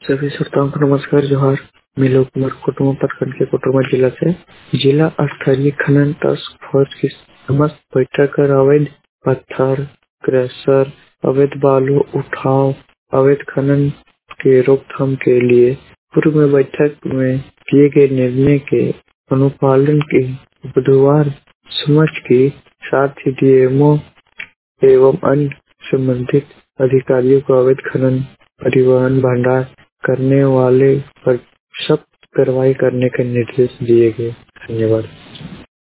सभी श्रोताओं को नमस्कार जोहार। मैं लोक कुमार कुटुंब प्रखंड के कोटरमा जिला से जिला स्थानीय खनन टास्क फोर्स की समस्त बैठक कर अवैध पत्थर क्रशर, अवैध बालू उठाव, अवैध खनन के रोकथाम के लिए पूर्व में बैठक में किए गए निर्णय के अनुपालन की बुधवार समझ की साथ ही डीएमओ एवं अन्य संबंधित अधिकारियों को अवैध खनन, परिवहन, भंडारण करने वाले पर सख्त कार्रवाई करने के निर्देश दिए गए। धन्यवाद।